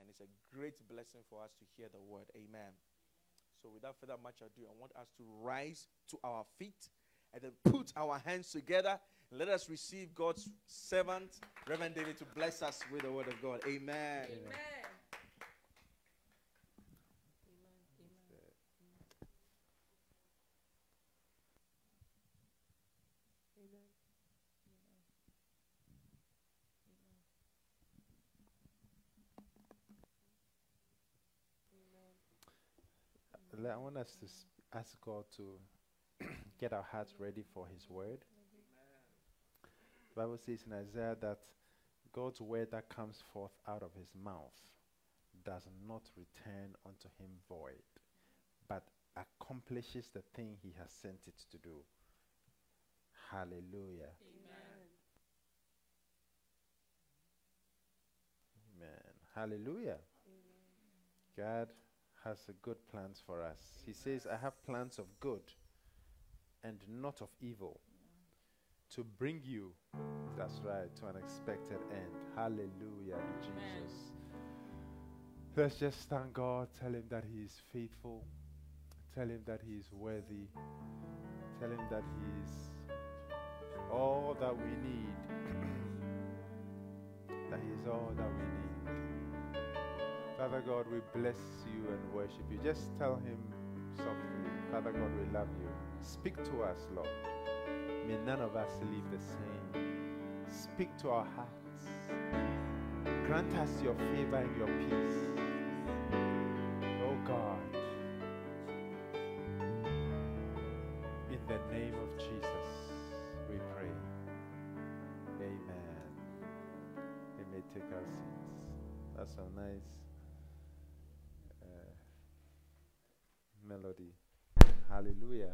it's a great blessing for us to hear the word. Amen. So without further much ado, I want us to rise to our feet and then put our hands together. And let us receive God's servant, Reverend David, to bless us with the word of God. Amen. Amen. I want us to ask God to get our hearts ready for His word. The Bible says in Isaiah that God's word that comes forth out of His mouth does not return unto Him void, but accomplishes the thing He has sent it to do. Hallelujah. Amen. Hallelujah. God has a good plans for us. He says, I have plans of good and not of evil to bring you, that's right, to an expected end. Hallelujah to Jesus. Let's just thank God. Tell Him that He is faithful. Tell Him that He is worthy. Tell Him that He is all that we need. That He is all that we need. Father God, we bless you and worship you. Just tell Him softly, Father God, we love you. Speak to us, Lord. May none of us leave the same. Speak to our hearts. Grant us your favor and your peace. Oh God, in the name of Jesus, we pray. Amen. We may take our seats. That's a nice melody. Hallelujah.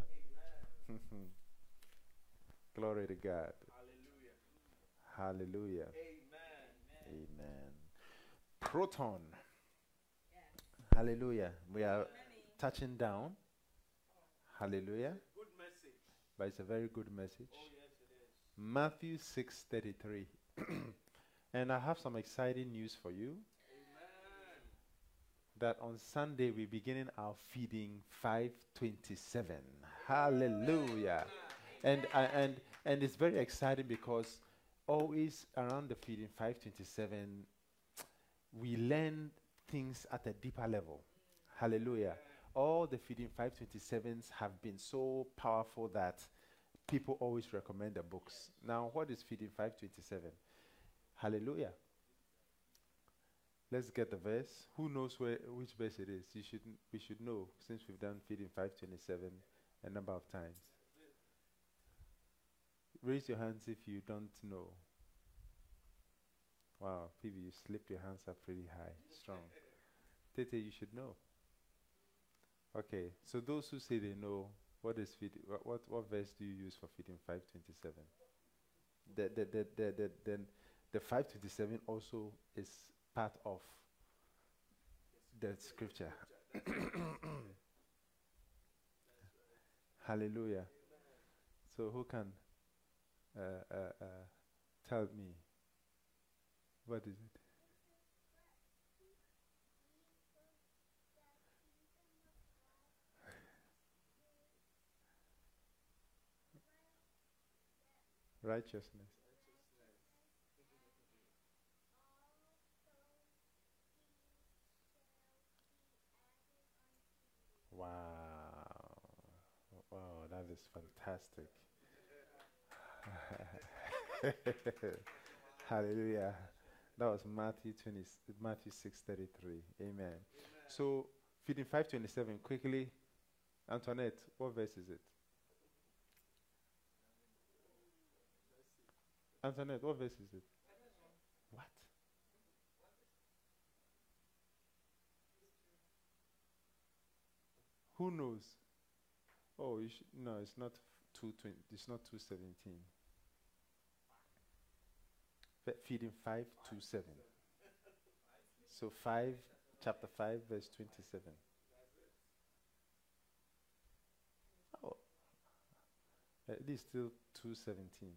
Glory to God. Hallelujah. Hallelujah. Amen. Amen. Proton. Hallelujah. We are touching down. Hallelujah. Good message. But it's a very good message. Oh, yes, it is. Matthew 6:33. And I have some exciting news for you. Amen. That on Sunday we're beginning our feeding 527. Hallelujah. And it's very exciting because always around the feeding 527 we learn things at a deeper level. Hallelujah. All the feeding 527s have been so powerful that people always recommend the books. Now, what is feeding 527? Hallelujah. Let's get the verse. Who knows which verse it is? We should know, since we've done feeding 527 a number of times. Raise your hands if you don't know. Wow, Phoebe, you slipped your hands up pretty high, strong. Tete, you should know. Okay, so those who say they know, what verse do you use for feeding 527? The 527 also is part of the scripture. Hallelujah. So who can tell me, what is it? Righteousness. Wow. Wow, that is fantastic. Hallelujah. That was Matthew 6:33. Amen. So, feeding 527, quickly. Antoinette, what verse is it? Antoinette, what verse is it? What? Who knows? Oh, no, it's not 220. It's not 217. Feeding 527. So chapter 5, verse 27. Oh, it is still 217.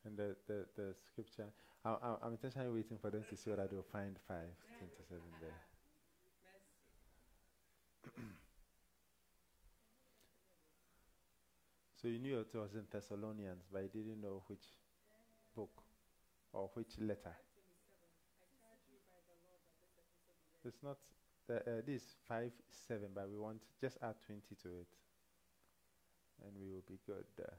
And the scripture, I'm intentionally waiting for them to see whether they'll find 5:27 there. So you knew it was in Thessalonians, but you didn't know which book or which letter. It's not, this 5:7, but we want just add 20 to it, and we will be good there.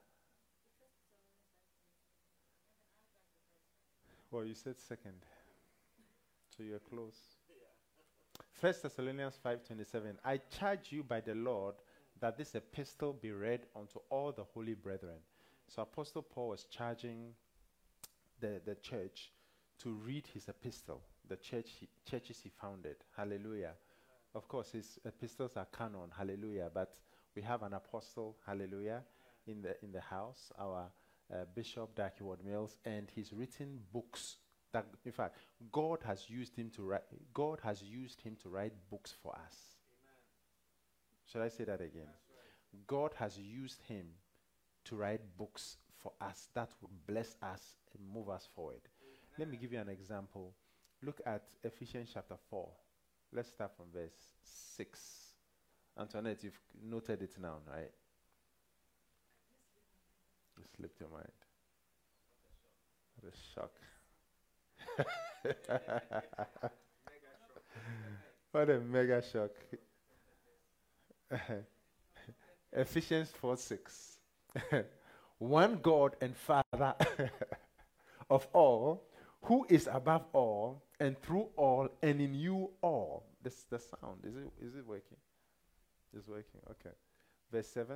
Well, you said second, so you're close. 1 Thessalonians 5:27. I charge you by the Lord that this epistle be read unto all the holy brethren. So Apostle Paul was charging the church to read his epistle, the churches he founded. Hallelujah. Of course, his epistles are canon. Hallelujah. But we have an apostle, hallelujah, in the house, our Bishop Darky Ward Mills, and he's written books that, in fact, God has used him to write. God has used him to write books for us. Shall I say that again? Right. God has used him to write books for us that would bless us and move us forward. Amen. Let me give you an example. Look at Ephesians chapter 4. Let's start from verse 6. Antoinette, you've noted it now, right? You slipped your mind. What a shock. What a mega shock. Ephesians 4:6. One God and Father of all, who is above all and through all and in you all. This the sound. Is it working? It's working. Okay. Verse 7.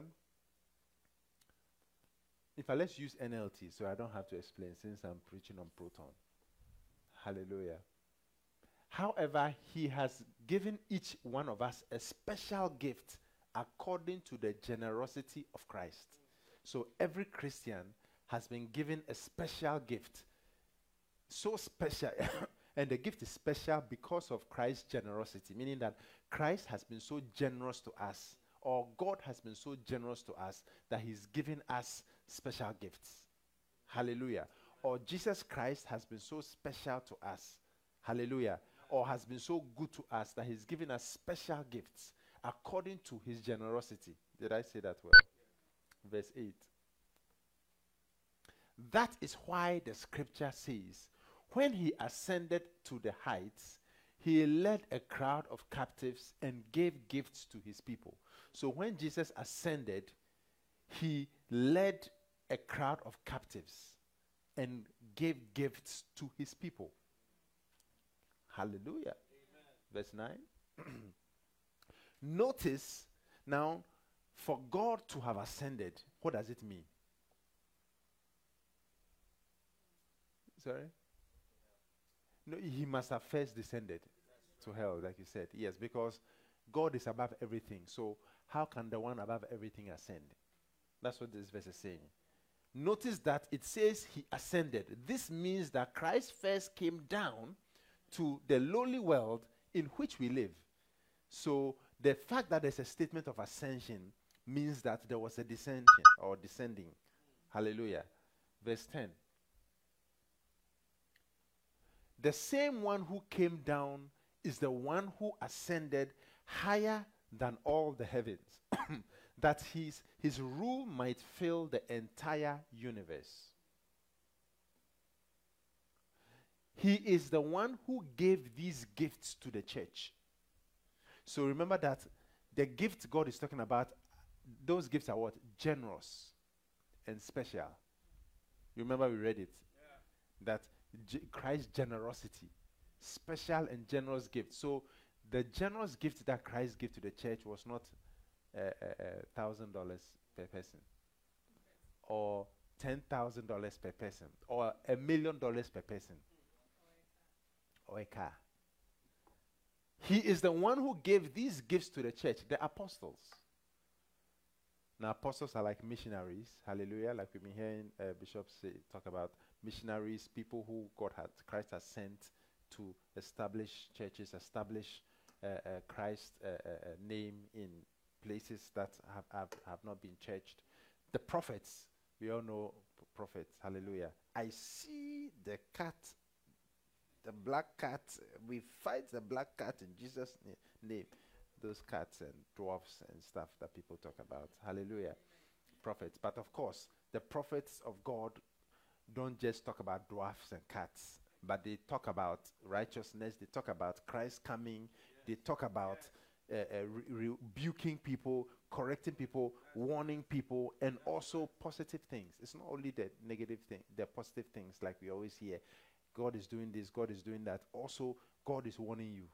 Let's use NLT so I don't have to explain since I'm preaching on Proton. Hallelujah. However, he has given each one of us a special gift according to the generosity of Christ. So every Christian has been given a special gift. So special. And the gift is special because of Christ's generosity, meaning that Christ has been so generous to us, or God has been so generous to us that he's given us special gifts. Hallelujah. Or Jesus Christ has been so special to us. Hallelujah. Or has been so good to us that he's given us special gifts according to his generosity. Did I say that well? Verse 8. That is why the scripture says, when he ascended to the heights, he led a crowd of captives and gave gifts to his people. So when Jesus ascended, he led a crowd of captives and gave gifts to his people. Hallelujah. Amen. Verse 9. Notice now, for God to have ascended, what does it mean? Sorry? No, he must have first descended to hell, like you said. Yes, because God is above everything. So how can the one above everything ascend? That's what this verse is saying. Notice that it says he ascended. This means that Christ first came down to the lowly world in which we live. So the fact that there's a statement of ascension means that there was a descension or descending. Hallelujah. Verse 10. The same one who came down is the one who ascended higher than all the heavens, that his rule might fill the entire universe. He is the one who gave these gifts to the church. So remember that the gifts God is talking about, those gifts are what? Generous and special. You remember we read it? Yeah. That Christ's generosity, special and generous gift. So the generous gift that Christ gave to the church was not $1,000 per person, or $10,000 per person, or $1 million per person, or a car. He is the one who gave these gifts to the church, the apostles. Now, apostles are like missionaries. Hallelujah. Like we've been hearing bishops talk about missionaries, people who Christ has sent to establish churches, establish Christ's name in places that have not been churched. The prophets, we all know prophets. Hallelujah. I see the cat, the black cat. We fight the black cat in Jesus' name. Those cats and dwarfs and stuff that people talk about. Hallelujah. Prophets. But of course, the prophets of God don't just talk about dwarfs and cats, but they talk about righteousness. They talk about Christ coming. They talk about rebuking people, correcting people, warning people, and also positive things. It's not only the negative thing, the positive things like we always hear. God is doing this, God is doing that. Also, God is warning you.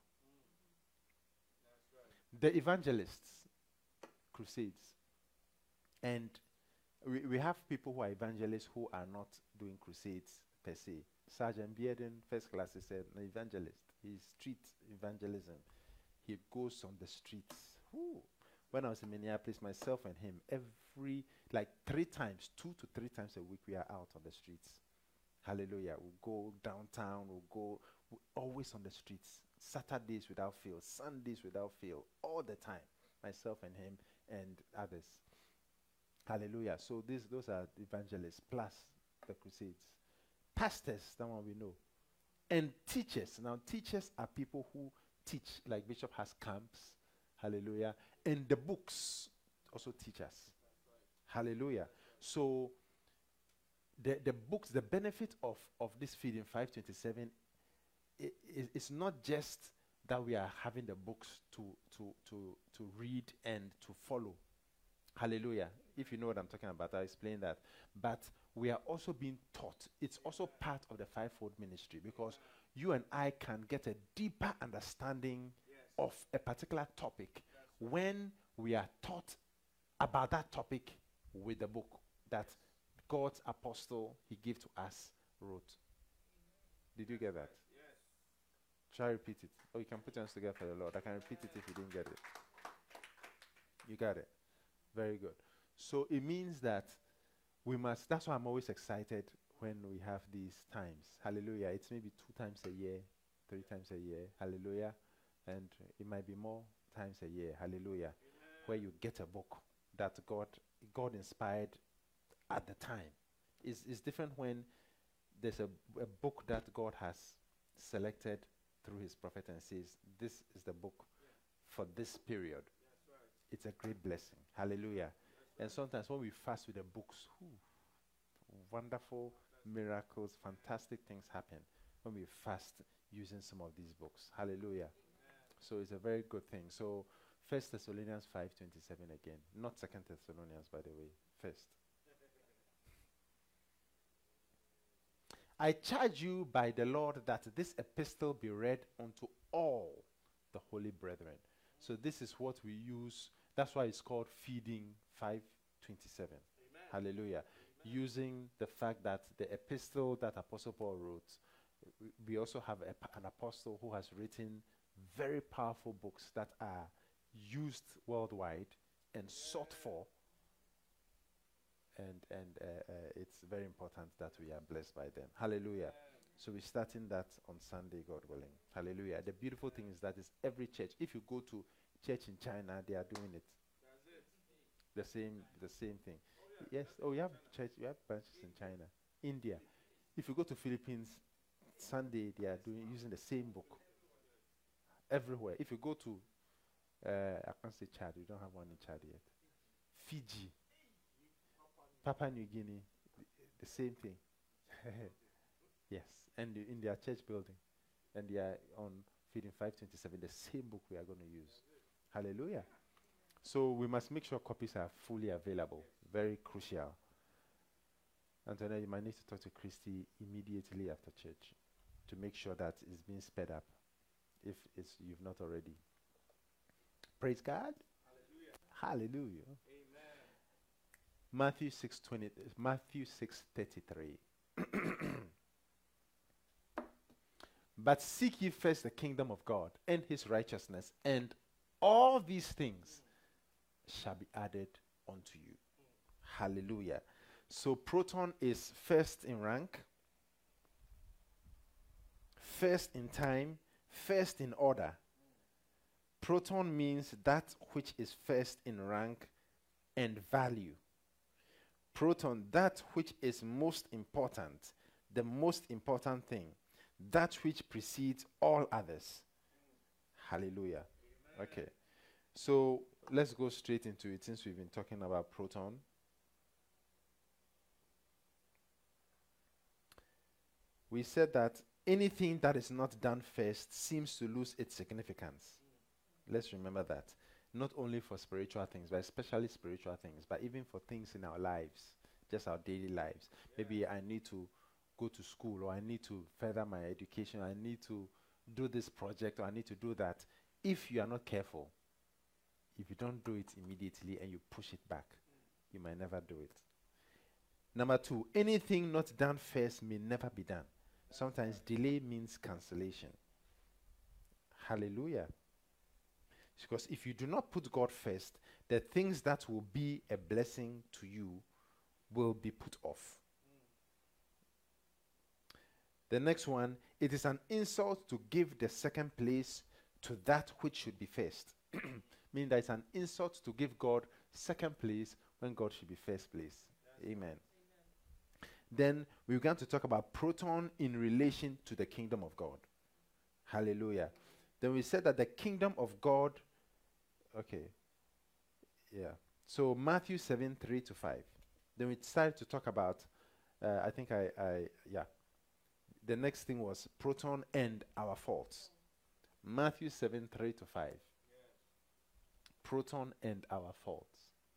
The evangelists, crusades. And we have people who are evangelists who are not doing crusades per se. Sergeant Bearden, first class, is an evangelist. He's street evangelism. He goes on the streets. Whew. When I was in Minneapolis, myself and him, every, like 3 times, 2 to 3 times a week, we are out on the streets. Hallelujah. We'll go downtown, we're always on the streets. Saturdays without fail, Sundays without fail, all the time. Myself and him and others. Hallelujah. So those are evangelists plus the crusades. Pastors, that one we know. And teachers. Now, teachers are people who teach, like Bishop has camps. Hallelujah. And the books also teach us. Hallelujah. So the books, the benefit of this feeding 527 it's not just that we are having the books to read and to follow. Hallelujah. If you know what I'm talking about, I'll explain that. But we are also being taught. It's also part of the fivefold ministry because you and I can get a deeper understanding of a particular topic when we are taught about that topic with the book that God's apostle he gave to us wrote. Did you get that? Shall I repeat it? Oh, you can put your hands together for the Lord. I can repeat it if you didn't get it. You got it. Very good. So it means that we must, that's why I'm always excited when we have these times. Hallelujah. It's maybe 2 times a year, 3 times a year. Hallelujah. And it might be more times a year. Hallelujah. Amen. Where you get a book that God inspired at the time. It's different when there's a book that God has selected through his prophet and says, this is the book for this period. Right. It's a great blessing. Hallelujah. And sometimes when we fast with the books, wonderful miracles, fantastic things happen when we fast using some of these books. Hallelujah. Amen. So it's a very good thing. So 1 Thessalonians 5:27 again. Not 2 Thessalonians, by the way. First. I charge you by the Lord that this epistle be read unto all the holy brethren. So this is what we use. That's why it's called Feeding 527. Amen. Hallelujah. Amen. Using the fact that the epistle that Apostle Paul wrote, we also have an apostle who has written very powerful books that are used worldwide and sought for. And it's very important that we are blessed by them. Hallelujah. So we're starting that on Sunday, God willing. Hallelujah. The beautiful thing is that it's every church. If you go to church in China, they are doing it. The same thing. Yes. Oh, we have church. We have branches in China, India. If you go to Philippines, Sunday they are using the same book. Everywhere. If you go to, I can't say Chad. We don't have one in Chad yet. Fiji. Papua New Guinea, the same thing. Yes, and in their church building, and they are on Feeding 527, the same book we are going to use. Hallelujah. So we must make sure copies are fully available. Very crucial. Antonio, you might need to talk to Christy immediately after church to make sure that it's being sped up, if you've not already. Praise God. Hallelujah. Hallelujah. Matthew 6:33. But seek ye first the kingdom of God and his righteousness, and all these things shall be added unto you. Hallelujah. So proton is first in rank, first in time, first in order. Proton means that which is first in rank and value. Proton, that which is most important, the most important thing, that which precedes all others. Hallelujah. Okay. So let's go straight into it since we've been talking about proton. We said that anything that is not done first seems to lose its significance. Let's remember that. Not only for spiritual things, but especially spiritual things, but even for things in our lives, just our daily lives. Maybe I need to go to school, or I need to further my education, I need to do this project, or I need to do that. If you are not careful, if you don't do it immediately and you push it back, you might never do it. Number 2, anything not done first may never be done. Sometimes delay means cancellation. Hallelujah. Because if you do not put God first, the things that will be a blessing to you will be put off. The next one, it is an insult to give the second place to that which should be first. Meaning that it's an insult to give God second place when God should be first place. Amen. Then we're going to talk about proton in relation to the kingdom of God. Hallelujah. Then we said that the kingdom of God, okay, yeah. So Matthew 7:3-5. Then we started to talk about, the next thing was proton and our faults. Matthew 7:3-5. Proton and our faults.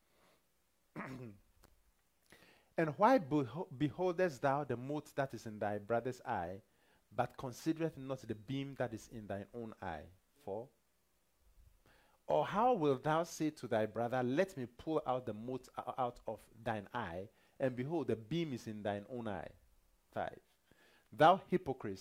And why beholdest thou the mote that is in thy brother's eye, but considereth not the beam that is in thine own eye? 4. Or how wilt thou say to thy brother, let me pull out the mote out of thine eye, and behold, the beam is in thine own eye? 5. Thou hypocrite,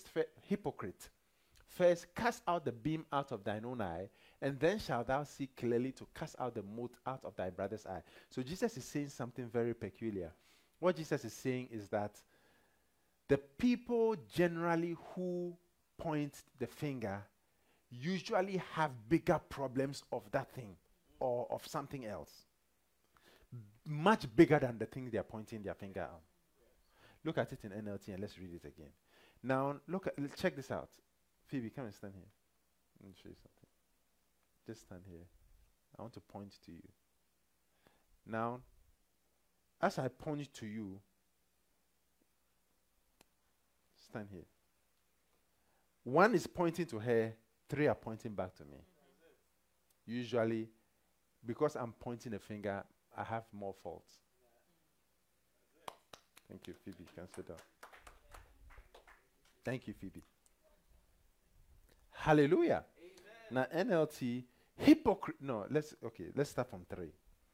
first cast out the beam out of thine own eye, and then shalt thou see clearly to cast out the mote out of thy brother's eye. So Jesus is saying something very peculiar. What Jesus is saying is that the people generally who point the finger usually have bigger problems of that thing or of something else. Much bigger than the thing they are pointing their finger at. Look at it in NLT and let's read it again. Now, check this out. Phoebe, come and stand here. Let me show you something. Just stand here. I want to point to you. Now, as I point to you, stand here. 1 is pointing to her, 3 are pointing back to me. Usually, because I'm pointing a finger, I have more faults. Thank you, Phoebe. You can sit down. Thank you, Phoebe. Hallelujah. Amen. Now, NLT, hypocrite. No, let's start from 3.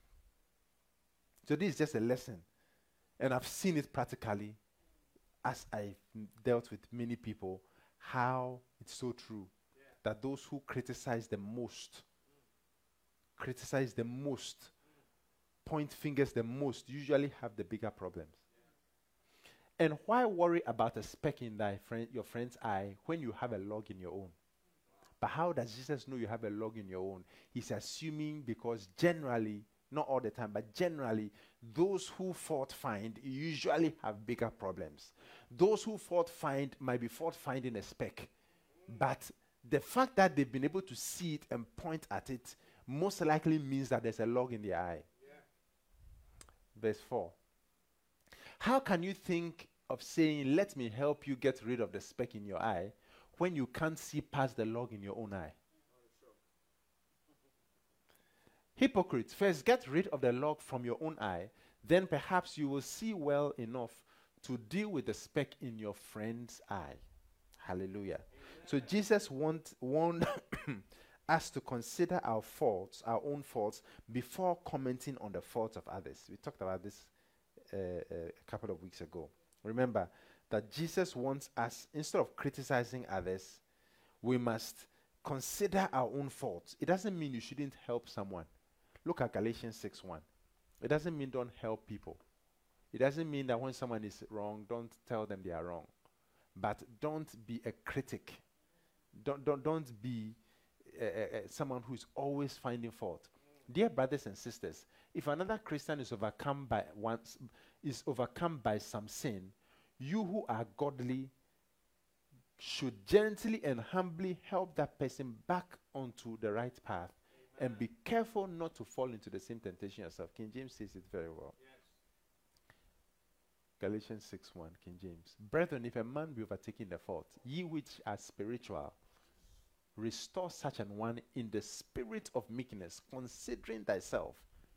So this is just a lesson. And I've seen it practically as I've dealt with many people, how it's so true that those who criticize the most, point fingers the most, usually have the bigger problems. And why worry about a speck in your friend's eye when you have a log in your own? But how does Jesus know you have a log in your own? He's assuming because generally, not all the time, but generally, those who fault find usually have bigger problems. Those who fault find might be fault finding a speck. But the fact that they've been able to see it and point at it most likely means that there's a log in their eye. Verse 4. How can you think of saying, let me help you get rid of the speck in your eye, when you can't see past the log in your own eye? Hypocrites, first get rid of the log from your own eye, then perhaps you will see well enough to deal with the speck in your friend's eye. Hallelujah. Amen. So Jesus warned us to consider our faults, our own faults, before commenting on the faults of others. We talked about this a couple of weeks ago. Remember that Jesus wants us, instead of criticizing others, we must consider our own faults. It doesn't mean you shouldn't help someone. Look at Galatians 6:1. It doesn't mean don't help people. It doesn't mean that when someone is wrong, don't tell them they are wrong. But don't be a critic. Don't be someone who is always finding fault. Dear brothers and sisters, if another Christian is overcome by some sin, you who are godly should gently and humbly help that person back onto the right path. And be careful not to fall into the same temptation yourself. King James says it very well. Galatians 6:1, King James. Brethren, if a man be overtaken in the fault, ye which are spiritual, restore such an one in the spirit of meekness, considering thyself,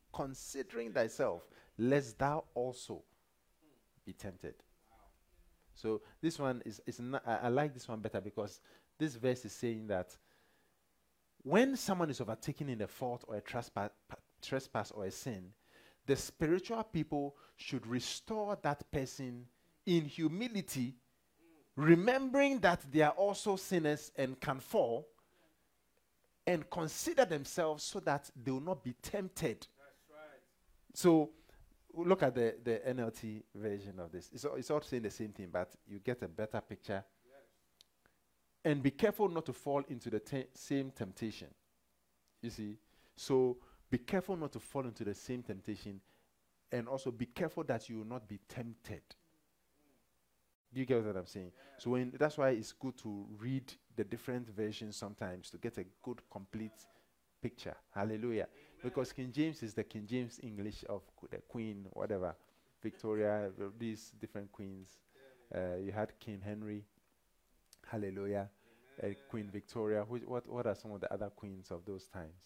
lest thou also be tempted. So this one is not, I like this one better, because this verse is saying that when someone is overtaken in a fault or a trespass or a sin, the spiritual people should restore that person in humility, remembering that they are also sinners and can fall, and consider themselves so that they will not be tempted. That's right. So look at the NLT version of this. It's all saying the same thing, but you get a better picture. And be careful not to fall into the same temptation. You see? So be careful not to fall into the same temptation, and also be careful that you will not be tempted. Do you get what I'm saying? So that's why it's good to read the different versions sometimes to get a good, complete picture. Hallelujah. Because King James is the King James English of the Queen, whatever, Victoria, these different queens. You had King Henry. Hallelujah. Queen Victoria. What are some of the other queens of those times?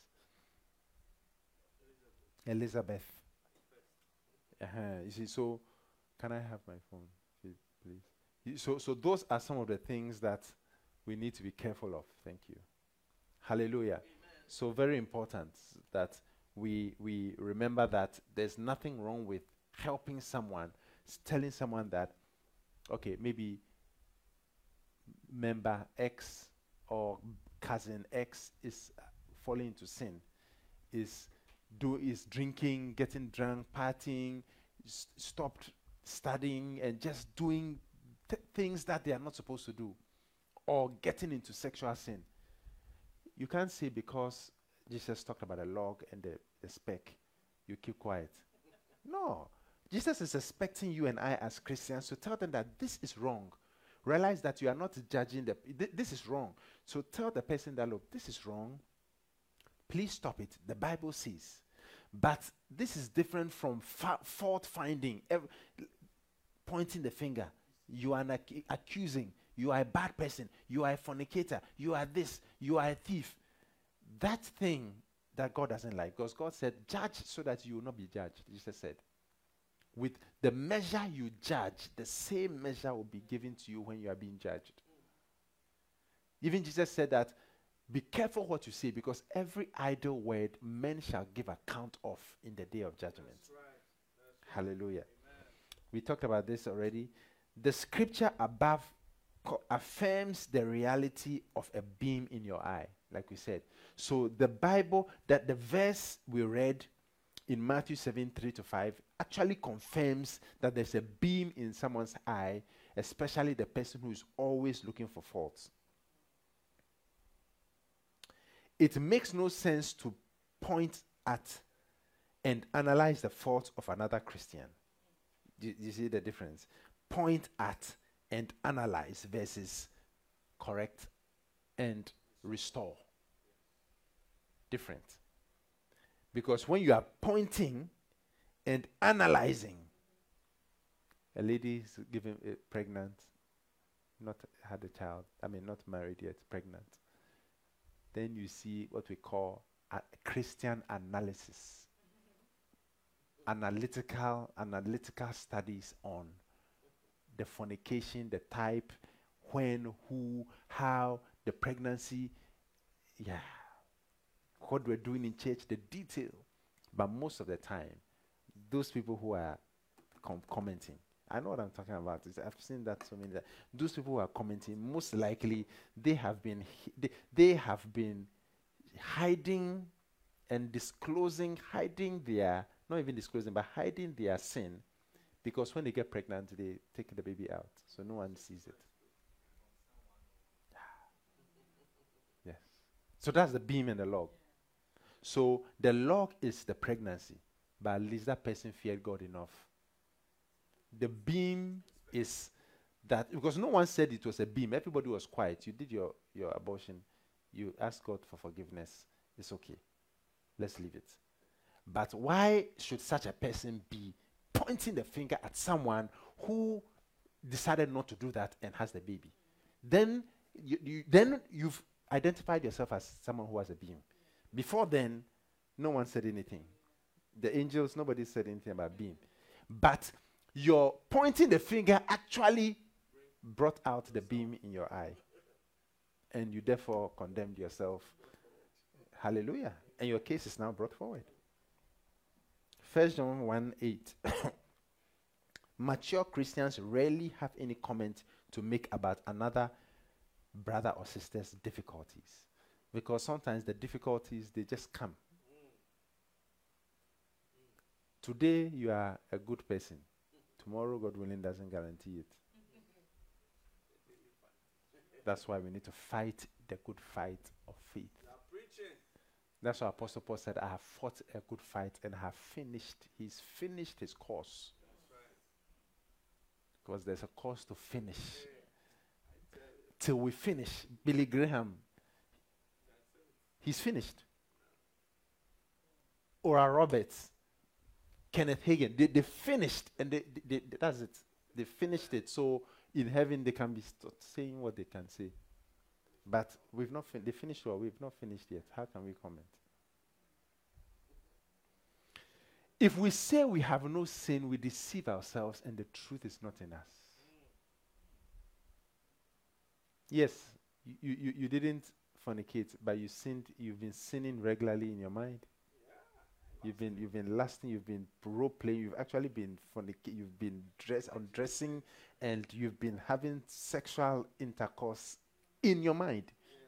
Elizabeth. You see, so can I have my phone, please? So those are some of the things that we need to be careful of. Thank you. Hallelujah. Amen. So very important that we remember that there's nothing wrong with helping someone, telling someone that, okay, maybe member X or cousin X is falling into sin, is drinking, getting drunk, partying, stopped studying, and just doing things that they are not supposed to do, or getting into sexual sin. You can't say because Jesus talked about a log and the speck, you keep quiet. No. Jesus is expecting you and I as Christians to tell them that this is wrong. Realize that you are not judging this is wrong. So tell the person that, look, this is wrong. Please stop it. The Bible says. But this is different from fault finding, pointing the finger. You are accusing. You are a bad person. You are a fornicator. You are this. You are a thief. That thing that God doesn't like. Because God said, judge so that you will not be judged. Jesus said. With the measure you judge, the same measure will be given to you when you are being judged. Even Jesus said that, be careful what you say, because every idle word men shall give account of in the day of judgment. That's right. Hallelujah. Amen. We talked about this already. The scripture above affirms the reality of a beam in your eye, like we said. So the Bible, that the verse we read in Matthew 7:3-5 actually confirms that there's a beam in someone's eye, especially the person who is always looking for faults. It makes no sense to point at and analyze the faults of another Christian. Do you see the difference? Point at and analyze versus correct and restore. Different. Because when you are pointing and analyzing, a lady is pregnant, not had a child, not married yet, pregnant. Then you see what we call a Christian analysis. Analytical studies on the fornication, the type, when, who, how, the pregnancy, what we're doing in church, the detail. But most of the time, those people who are commenting, I know what I'm talking about. I've seen that so many times. Those people who are commenting, most likely they have been hiding and hiding their, not even disclosing, but hiding their sin, because when they get pregnant, they take the baby out, so no one sees it. Yes. So that's the beam and the log. So the log is the pregnancy, but at least that person feared God enough. The beam is that, because no one said it was a beam. Everybody was quiet. You did your abortion. You asked God for forgiveness. It's okay. Let's leave it. But why should such a person be pointing the finger at someone who decided not to do that and has the baby? Then you've identified yourself as someone who has a beam. Before then, no one said anything. The angels, nobody said anything about beam. But your pointing the finger actually brought out the beam in your eye. And you therefore condemned yourself. Hallelujah. And your case is now brought forward. 1 John 1:8. Mature Christians rarely have any comment to make about another brother or sister's difficulties. Because sometimes the difficulties, they just come. Today, you are a good person. Tomorrow, God willing, doesn't guarantee it. That's why we need to fight the good fight of faith. That's why Apostle Paul said, I have fought a good fight and have finished. He's finished his course. Because there's a course to finish. Till we finish. Billy Graham, he's finished. Oral Roberts, Kenneth Hagin, they finished, and they that's it. They finished it. So in heaven they can be saying what they can say. But we've not they finished well, we've not finished yet. How can we comment? If we say we have no sin, we deceive ourselves and the truth is not in us. Yes, you didn't fornicate, but you sinned. You've been sinning regularly in your mind. You've been lusting, you've been role playing, you've actually been you've been undressing, and you've been having sexual intercourse in your mind.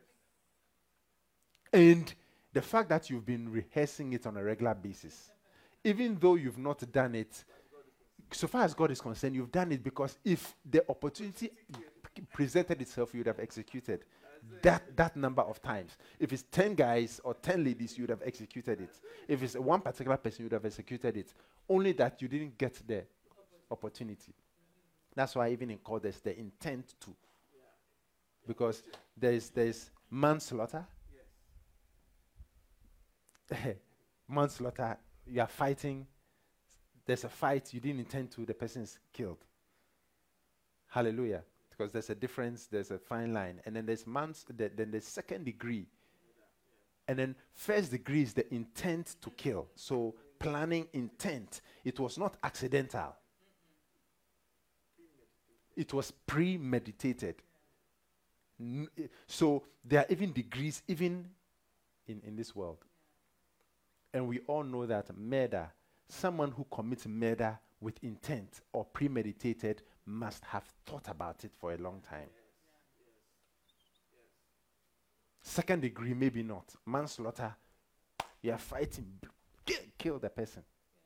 And the fact that you've been rehearsing it on a regular basis, even though you've not done it, so far as God is concerned, you've done it because if the opportunity presented itself, you would have executed that number of times. If it's 10 guys or 10 ladies, you would have executed it. If it's one particular person, you would have executed it. Only that you didn't get the opportunity. That's why even in court there's the intent to. Because there's manslaughter. Manslaughter, you are fighting. There's a fight, you didn't intend to, the person is killed. Hallelujah. Because there's a difference, there's a fine line. And then there's then there's second degree. And then first degree is the intent to kill. So planning intent. It was not accidental. It was premeditated. So there are even degrees even in this world. And we all know that murder, someone who commits murder with intent or premeditated must have thought about it for a long time. Second degree, maybe not. Manslaughter, you are fighting, kill the person.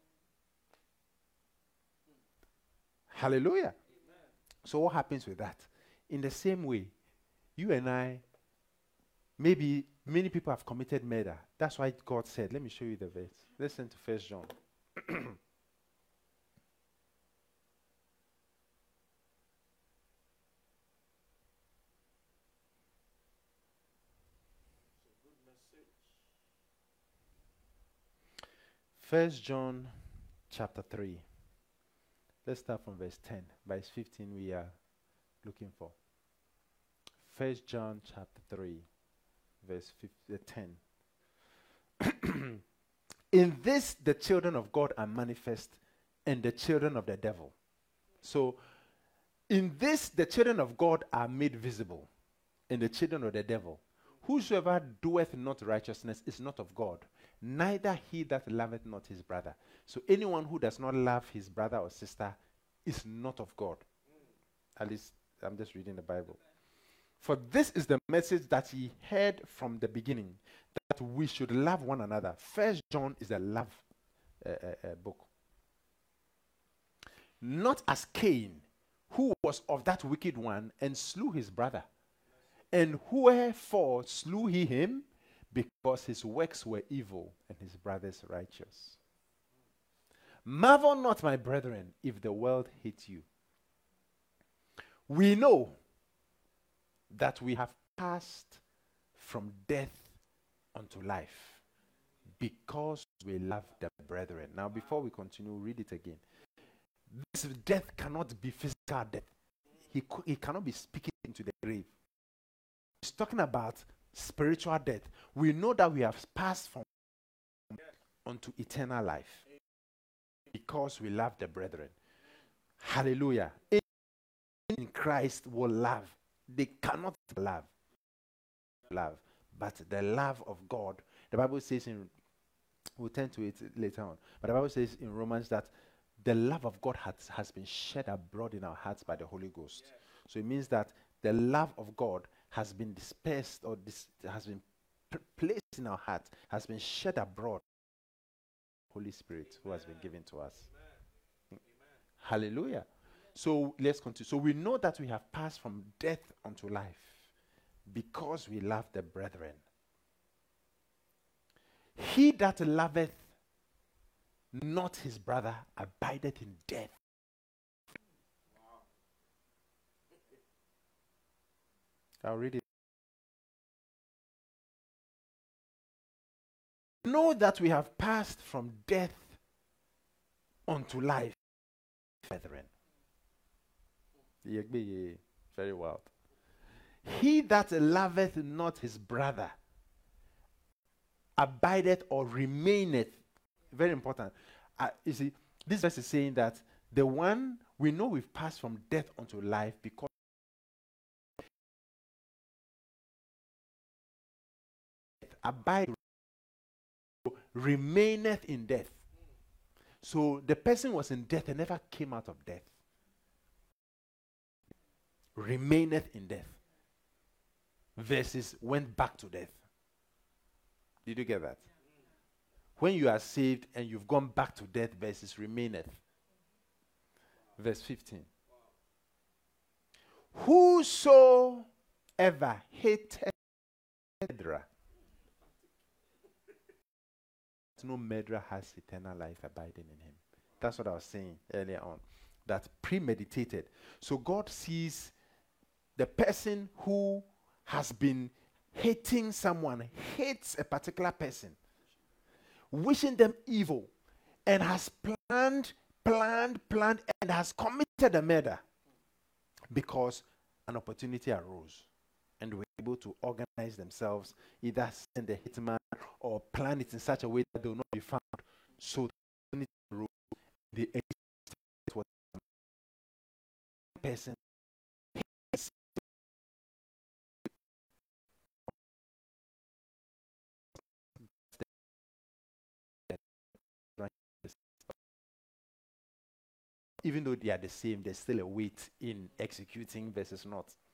Hallelujah. Amen. So what happens with that? In the same way, you and I, maybe many people have committed murder. That's why God said, let me show you the verse. Listen to 1 John. First John chapter 3. Let's start from verse 10. Verse 15 we are looking for. First John chapter 3, verse 10. In this the children of God are manifest and the children of the devil. So in this the children of God are made visible and the children of the devil. Whosoever doeth not righteousness is not of God, neither he that loveth not his brother. So anyone who does not love his brother or sister is not of God. At least I'm just reading the Bible. For this is the message that ye heard from the beginning, that we should love one another. First John is a love book. Not as Cain, who was of that wicked one and slew his brother. And wherefore slew he him? Because his works were evil and his brothers righteous. Marvel not, my brethren, if the world hate you. We know that we have passed from death unto life because we love the brethren. Now, before we continue, read it again. This death cannot be physical death. He cannot be speaking into the grave. He's talking about spiritual death. We know that we have passed from unto eternal life because we love the brethren. Hallelujah. In Christ will love. They cannot love, but the love of God. The Bible says we'll turn to it later on, but the Bible says in Romans that the love of God has been shed abroad in our hearts by the Holy Ghost. Yeah. So it means that the love of God has been dispersed or has been placed in our hearts, has been shed abroad. Holy Spirit, who has been given to us. Amen. Hallelujah. So let's continue. So we know that we have passed from death unto life because we love the brethren. He that loveth not his brother abideth in death. Wow. I'll read it. Know that we have passed from death unto life, brethren. Very well. He that loveth not his brother abideth or remaineth. Very important. You see, this verse is saying that the one we know we've passed from death unto life because abide remaineth in death. So the person was in death and never came out of death. Remaineth in death versus went back to death. Did you get that? When you are saved and you've gone back to death versus remaineth. Verse 15. Whosoever hated murderer, no murderer has eternal life abiding in him. That's what I was saying earlier on. That premeditated. So God sees the person who has been hating someone, hates a particular person, wishing them evil, and has planned, and has committed a murder because an opportunity arose and were able to organize themselves, either send a hitman or plan it in such a way that they will not be found. So the person even though they are the same, there's still a weight in executing versus not.